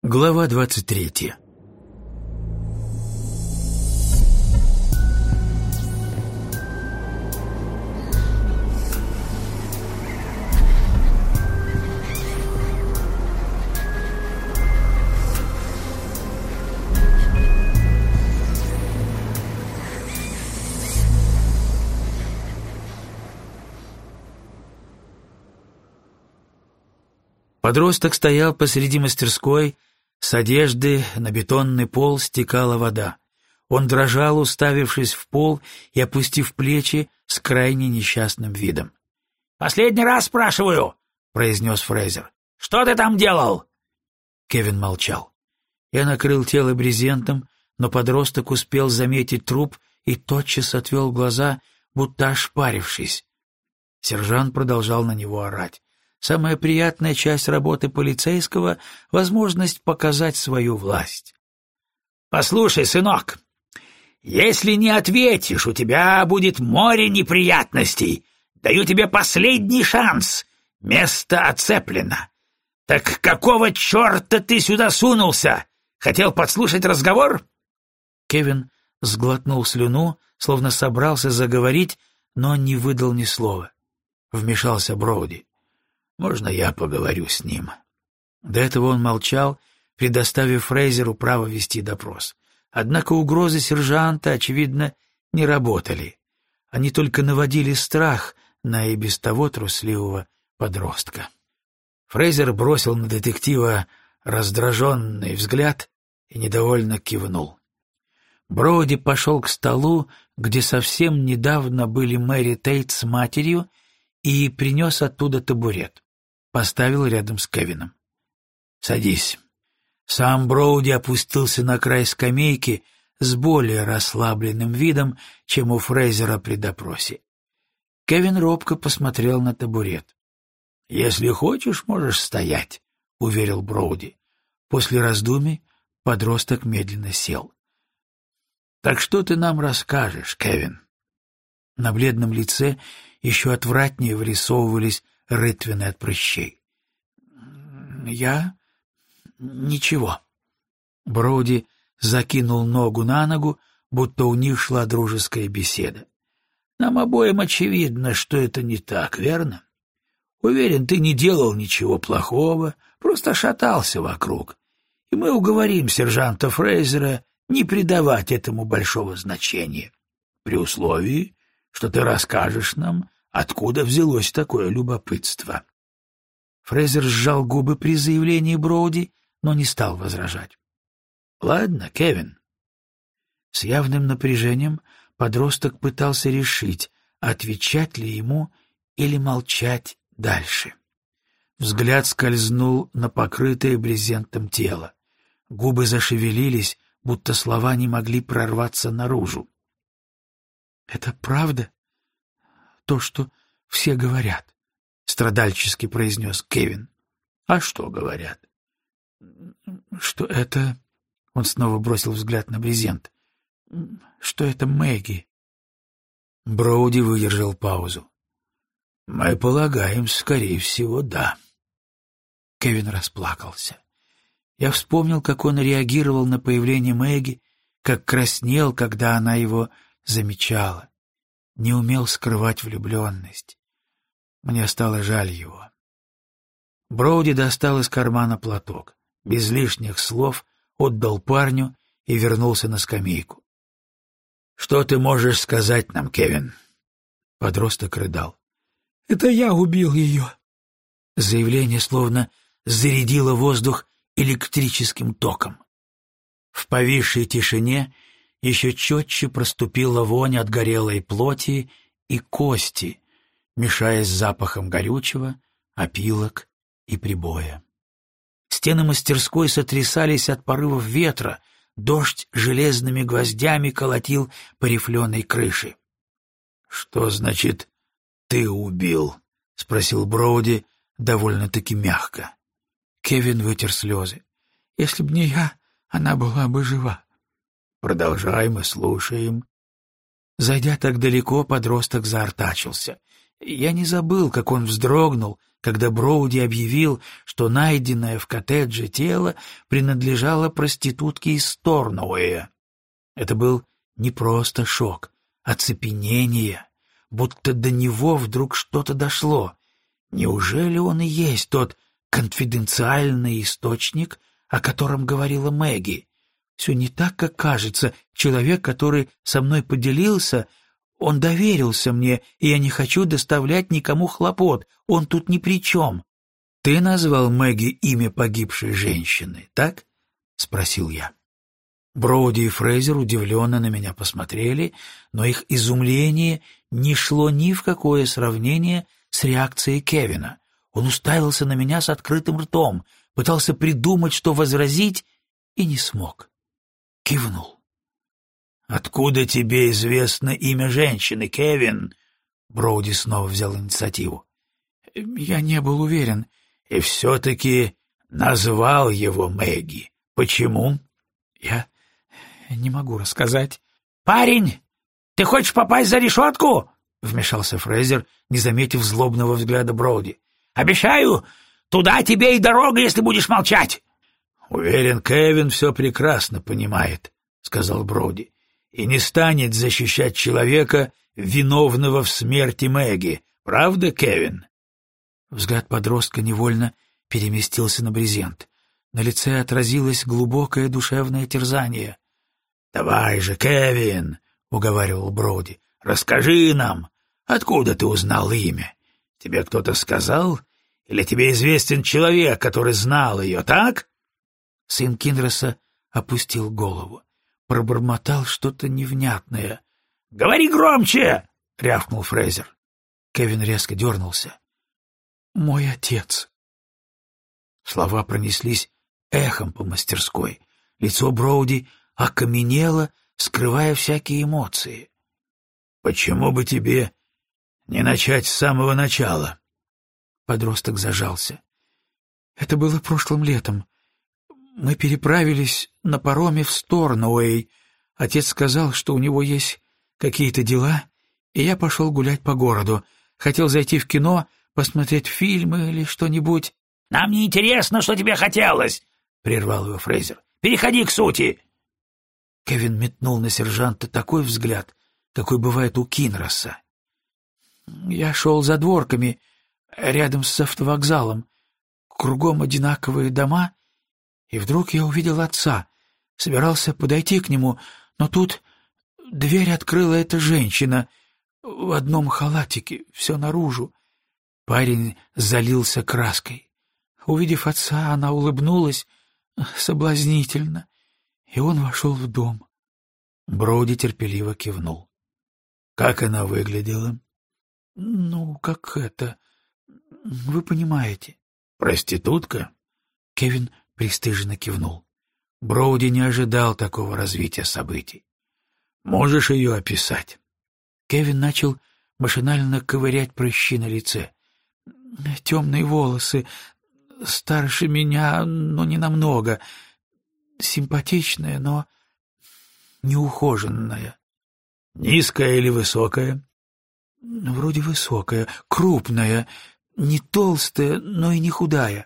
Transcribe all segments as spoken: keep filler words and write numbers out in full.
Глава двадцать третья. Подросток стоял посреди мастерской, с одежды на бетонный пол стекала вода. Он дрожал, уставившись в пол и опустив плечи с крайне несчастным видом. «Последний раз спрашиваю», — произнес Фрейзер. «Что ты там делал?» Кевин молчал. Я накрыл тело брезентом, но подросток успел заметить труп и тотчас отвел глаза, будто ошпарившись. Сержант продолжал на него орать. Самая приятная часть работы полицейского — возможность показать свою власть. «Послушай, сынок, если не ответишь, у тебя будет море неприятностей. Даю тебе последний шанс. Место оцеплено. Так какого черта ты сюда сунулся? Хотел подслушать разговор?» Кевин сглотнул слюну, словно собрался заговорить, но не выдал ни слова. Вмешался Броуди. «Можно я поговорю с ним?» До этого он молчал, предоставив Фрейзеру право вести допрос. Однако угрозы сержанта, очевидно, не работали. Они только наводили страх на и без того трусливого подростка. Фрейзер бросил на детектива раздраженный взгляд и недовольно кивнул. Броуди пошел к столу, где совсем недавно были Мэри Тейт с матерью, и принес оттуда табурет. Поставил рядом с Кевином. «Садись». Сам Броуди опустился на край скамейки с более расслабленным видом, чем у Фрейзера при допросе. Кевин робко посмотрел на табурет. «Если хочешь, можешь стоять», — уверил Броуди. После раздумий подросток медленно сел. «Так что ты нам расскажешь, Кевин?» На бледном лице еще отвратнее вырисовывались рытвины от прыщей. «Я... ничего». Броуди закинул ногу на ногу, будто у них шла дружеская беседа. «Нам обоим очевидно, что это не так, верно? Уверен, ты не делал ничего плохого, просто шатался вокруг. И мы уговорим сержанта Фрейзера не придавать этому большого значения, при условии, что ты расскажешь нам, откуда взялось такое любопытство». Фрейзер сжал губы при заявлении Броуди, но не стал возражать. «Ладно, Кевин». С явным напряжением подросток пытался решить, отвечать ли ему или молчать дальше. Взгляд скользнул на покрытое брезентом тело. Губы зашевелились, будто слова не могли прорваться наружу. «Это правда? То, что все говорят?» — страдальчески произнес Кевин. «А что говорят?» «Что это...» — он снова бросил взгляд на брезент. «Что это Мэгги?» Броуди выдержал паузу. «Мы полагаем, скорее всего, да». Кевин расплакался. Я вспомнил, как он реагировал на появление Мэгги, как краснел, когда она его замечала. Не умел скрывать влюбленность. Мне стало жаль его. Броуди достал из кармана платок, без лишних слов отдал парню и вернулся на скамейку. «Что ты можешь сказать нам, Кевин?» Подросток рыдал. «Это я убил ее». Заявление словно зарядило воздух электрическим током. В повисшей тишине еще четче проступила вонь от горелой плоти и кости, мешаясь с запахом горючего, опилок и прибоя. Стены мастерской сотрясались от порывов ветра, дождь железными гвоздями колотил по рифленой крыше. «Что значит «ты убил»?» — спросил Броуди довольно-таки мягко. Кевин вытер слезы. «Если б не я, она была бы жива». «Продолжай, мы слушаем». Зайдя так далеко, подросток заортачился. Я не забыл, как он вздрогнул, когда Броуди объявил, что найденное в коттедже тело принадлежало проститутке из Сторнуэя. Это был не просто шок, а оцепенение, будто до него вдруг что-то дошло. Неужели он и есть тот конфиденциальный источник, о котором говорила Мэгги? Все не так, как кажется. Человек, который со мной поделился, он доверился мне, и я не хочу доставлять никому хлопот. Он тут ни при чем. — Ты назвал Мэгги имя погибшей женщины, так? — спросил я. Броуди и Фрейзер удивленно на меня посмотрели, но их изумление не шло ни в какое сравнение с реакцией Кевина. Он уставился на меня с открытым ртом, пытался придумать, что возразить, и не смог. Кивнул. «Откуда тебе известно имя женщины, Кевин?» Броуди снова взял инициативу. «Я не был уверен». «И все-таки назвал его Мэгги. Почему?» «Я не могу рассказать». «Парень, ты хочешь попасть за решетку?» — вмешался Фрейзер, не заметив злобного взгляда Броуди. «Обещаю, туда тебе и дорога, если будешь молчать». «Уверен, Кевин все прекрасно понимает», — сказал Броуди, «и не станет защищать человека, виновного в смерти Мэгги. Правда, Кевин?» Взгляд подростка невольно переместился на брезент. На лице отразилось глубокое душевное терзание. «Давай же, Кевин», — уговаривал Броуди, — «расскажи нам, откуда ты узнал имя? Тебе кто-то сказал? Или тебе известен человек, который знал ее, так?» Сын Кинроса опустил голову, пробормотал что-то невнятное. «Говори громче!» — рявкнул Фрейзер. Кевин резко дернулся. «Мой отец». Слова пронеслись эхом по мастерской. Лицо Броуди окаменело, скрывая всякие эмоции. «Почему бы тебе не начать с самого начала?» Подросток зажался. «Это было прошлым летом. Мы переправились на пароме в Сторнуэй. Отец сказал, что у него есть какие-то дела, и я пошел гулять по городу. Хотел зайти в кино, посмотреть фильмы или что-нибудь». «Нам не интересно, что тебе хотелось!» — прервал его Фрейзер. «Переходи к сути!» Кевин метнул на сержанта такой взгляд, какой бывает у Кинроса. «Я шел за дворками, рядом с автовокзалом. Кругом одинаковые дома, и вдруг я увидел отца. Собирался подойти к нему, но тут дверь открыла эта женщина в одном халатике, все наружу. Парень залился краской. Увидев отца, она улыбнулась соблазнительно, и он вошел в дом». Броуди терпеливо кивнул. «Как она выглядела?» «Ну, как это... Вы понимаете». «Проститутка?» Кевин пристыженно кивнул. Броуди не ожидал такого развития событий. «Можешь ее описать?» Кевин начал машинально ковырять прыщи на лице. «Темные волосы, старше меня, но не намного, симпатичная, но неухоженная». «Низкая или высокая?» «Вроде высокая, крупная, не толстая, но и не худая».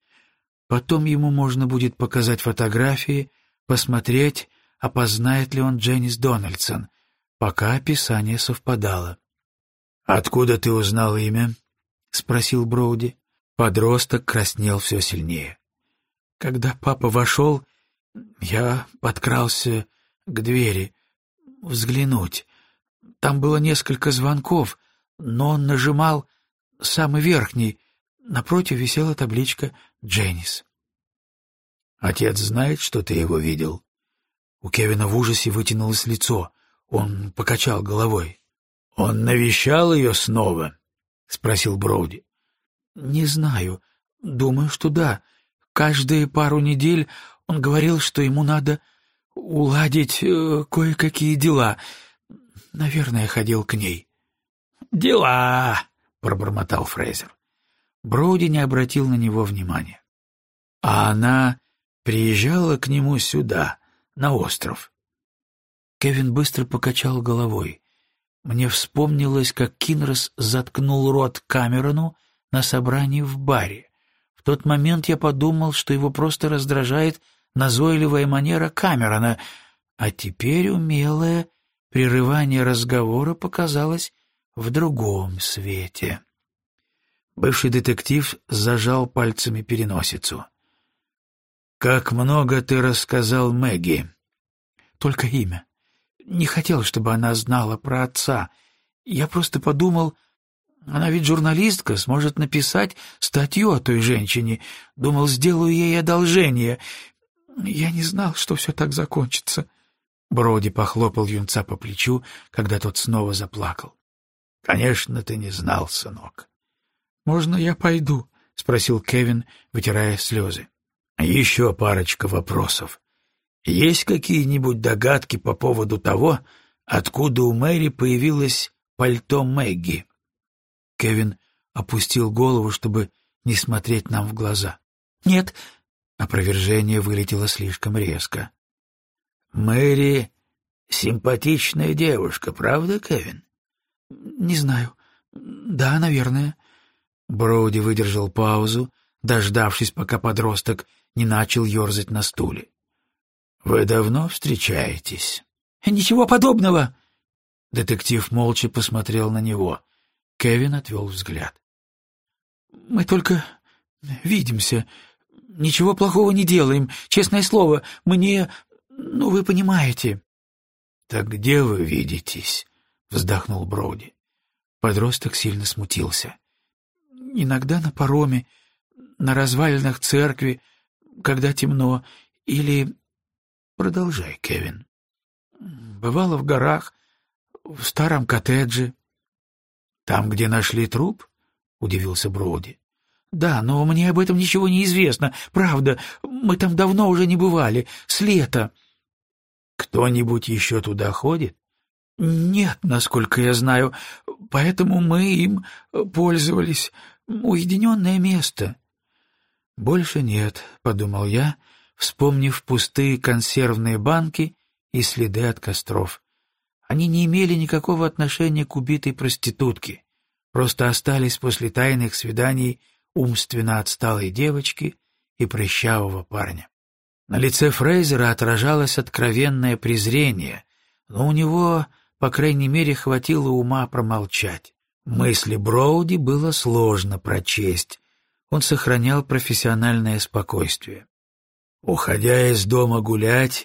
Потом ему можно будет показать фотографии, посмотреть, опознает ли он Дженнис Дональдсон, пока описание совпадало. «Откуда ты узнал имя?» — спросил Броуди. Подросток краснел все сильнее. «Когда папа вошел, я подкрался к двери, взглянуть. Там было несколько звонков, но он нажимал самый верхний. Напротив висела табличка «Дженнис». «Отец знает, что ты его видел?» У Кевина в ужасе вытянулось лицо. Он покачал головой. «Он навещал ее снова?» — спросил Броуди. «Не знаю. Думаю, что да. Каждые пару недель он говорил, что ему надо уладить э, кое-какие дела. Наверное, ходил к ней». «Дела!» — пробормотал Фрейзер. Броуди не обратил на него внимания. «А она приезжала к нему сюда, на остров?» Кевин быстро покачал головой. Мне вспомнилось, как Кинрос заткнул рот Камерону на собрании в баре. В тот момент я подумал, что его просто раздражает назойливая манера Камерона, а теперь умелое прерывание разговора показалось в другом свете. Бывший детектив зажал пальцами переносицу. «Как много ты рассказал Мэгги?» «Только имя. Не хотел, чтобы она знала про отца. Я просто подумал, она ведь журналистка, сможет написать статью о той женщине. Думал, сделаю ей одолжение. Я не знал, что все так закончится». Броуди похлопал юнца по плечу, когда тот снова заплакал. «Конечно, ты не знал, сынок». «Можно я пойду?» — спросил Кевин, вытирая слезы. «Еще парочка вопросов. Есть какие-нибудь догадки по поводу того, откуда у Мэри появилось пальто Мэгги?» Кевин опустил голову, чтобы не смотреть нам в глаза. «Нет». Опровержение вылетело слишком резко. «Мэри симпатичная девушка, правда, Кевин?» «Не знаю. Да, наверное». Броуди выдержал паузу, дождавшись, пока подросток не начал ерзать на стуле. «Вы давно встречаетесь?» «Ничего подобного!» Детектив молча посмотрел на него. Кевин отвел взгляд. «Мы только видимся. Ничего плохого не делаем. Честное слово, мне... Ну, вы понимаете». «Так где вы видитесь?» — вздохнул Броуди. Подросток сильно смутился. «Иногда на пароме, на развалинах церкви, когда темно, или...» «Продолжай, Кевин». «Бывало в горах, в старом коттедже». «Там, где нашли труп?» — удивился Броуди. «Да, но мне об этом ничего не известно. Правда, мы там давно уже не бывали, с лета». «Кто-нибудь еще туда ходит?» «Нет, насколько я знаю, поэтому мы им пользовались. Уединенное место». «Больше нет», — подумал я, вспомнив пустые консервные банки и следы от костров. Они не имели никакого отношения к убитой проститутке, просто остались после тайных свиданий умственно отсталой девочки и прыщавого парня. На лице Фрейзера отражалось откровенное презрение, но у него, по крайней мере, хватило ума промолчать. Мысли Броуди было сложно прочесть. Он сохранял профессиональное спокойствие. «Уходя из дома гулять,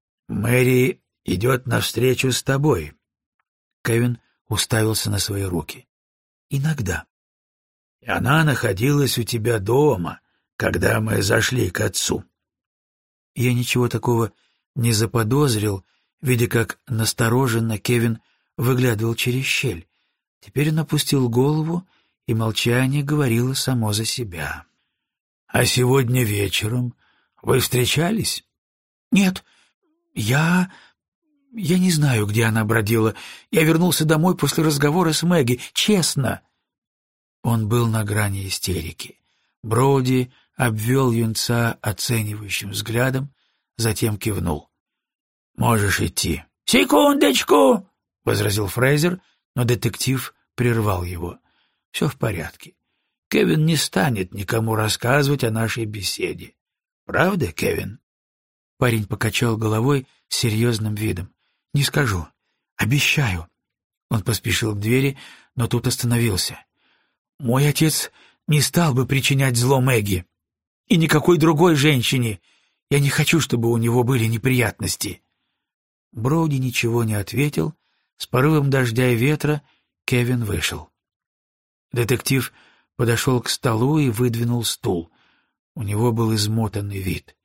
Мэри идет навстречу с тобой». Кевин уставился на свои руки. «Иногда». «И она находилась у тебя дома, когда мы зашли к отцу». Я ничего такого не заподозрил, видя, как настороженно Кевин выглядывал через щель. Теперь он опустил голову, и молчание говорило само за себя. «А сегодня вечером вы встречались?» «Нет, я... я не знаю, где она бродила. Я вернулся домой после разговора с Мэгги, честно». Он был на грани истерики. Броуди обвел юнца оценивающим взглядом, затем кивнул. «Можешь идти». «Секундочку!» — возразил Фрейзер, но детектив прервал его. «Все в порядке. Кевин не станет никому рассказывать о нашей беседе. Правда, Кевин?» Парень покачал головой с серьезным видом. «Не скажу. Обещаю». Он поспешил к двери, но тут остановился. «Мой отец не стал бы причинять зло Мэгги. И никакой другой женщине. Я не хочу, чтобы у него были неприятности». Броуди ничего не ответил. С порывом дождя и ветра Кевин вышел. Детектив подошел к столу и выдвинул стул. У него был измотанный вид.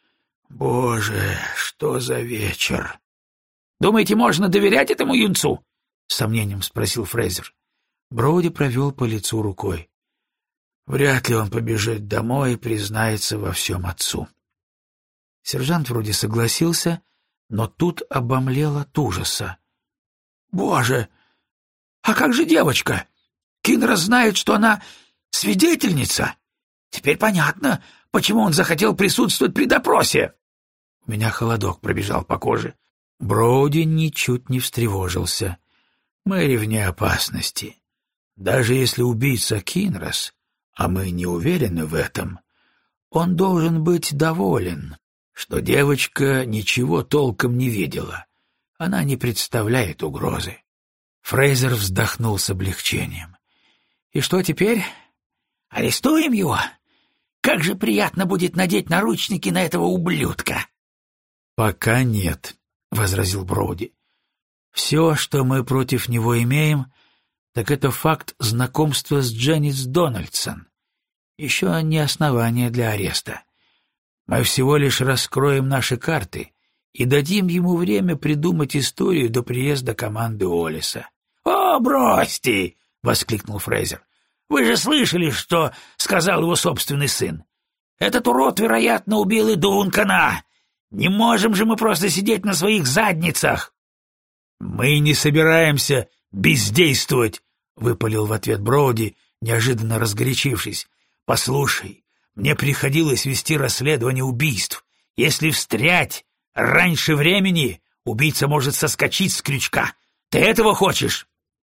«Боже, что за вечер!» «Думаете, можно доверять этому юнцу?» — с сомнением спросил Фрейзер. Броуди провел по лицу рукой. «Вряд ли он побежит домой и признается во всем отцу». Сержант вроде согласился, но тут обомлел от ужаса. «Боже! А как же девочка? Кинрос знает, что она свидетельница. Теперь понятно, почему он захотел присутствовать при допросе». У меня холодок пробежал по коже. Броуди ничуть не встревожился. «Мэри вне опасности. Даже если убийца Кинрос, а мы не уверены в этом, он должен быть доволен, что девочка ничего толком не видела. Она не представляет угрозы. Фрейзер вздохнул с облегчением. «И что теперь? Арестуем его? Как же приятно будет надеть наручники на этого ублюдка!» «Пока нет», — возразил Броуди. «Все, что мы против него имеем, так это факт знакомства с Дженнис Дональдсон. Еще не основание для ареста. Мы всего лишь раскроем наши карты и дадим ему время придумать историю до приезда команды Уоллеса». «О, бросьте!» — воскликнул Фрейзер. «Вы же слышали, что сказал его собственный сын? Этот урод, вероятно, убил и Дункана. Не можем же мы просто сидеть на своих задницах!» «Мы не собираемся бездействовать!» — выпалил в ответ Броуди, неожиданно разгорячившись. «Послушай, мне приходилось вести расследование убийств. Если встрять раньше времени, убийца может соскочить с крючка. Ты этого хочешь?»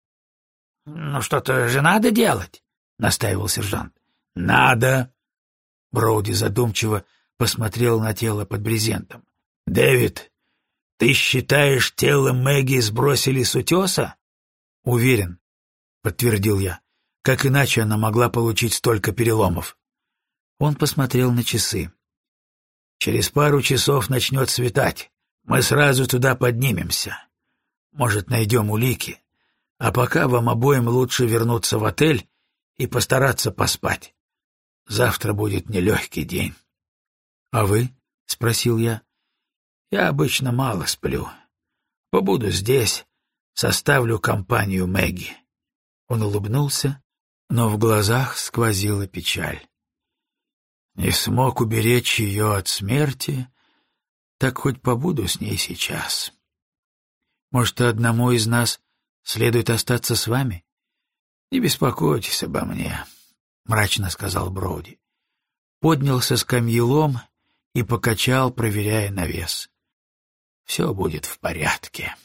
«Ну что-то же надо делать», — настаивал сержант. «Надо». Броуди задумчиво посмотрел на тело под брезентом. «Дэвид, ты считаешь, тело Мэгги сбросили с утеса?» «Уверен», — подтвердил я. «Как иначе она могла получить столько переломов?» Он посмотрел на часы. «Через пару часов начнет светать. Мы сразу туда поднимемся. Может, найдем улики. А пока вам обоим лучше вернуться в отель и постараться поспать. Завтра будет нелегкий день». «А вы?» — спросил я. «Я обычно мало сплю. Побуду здесь, составлю компанию Мэгги». Он улыбнулся, но в глазах сквозила печаль. «Не смог уберечь ее от смерти, так хоть побуду с ней сейчас. Может, одному из нас следует остаться с вами?» «Не беспокойтесь обо мне», — мрачно сказал Броуди. Поднялся с камьелом и покачал, проверяя навес. «Все будет в порядке».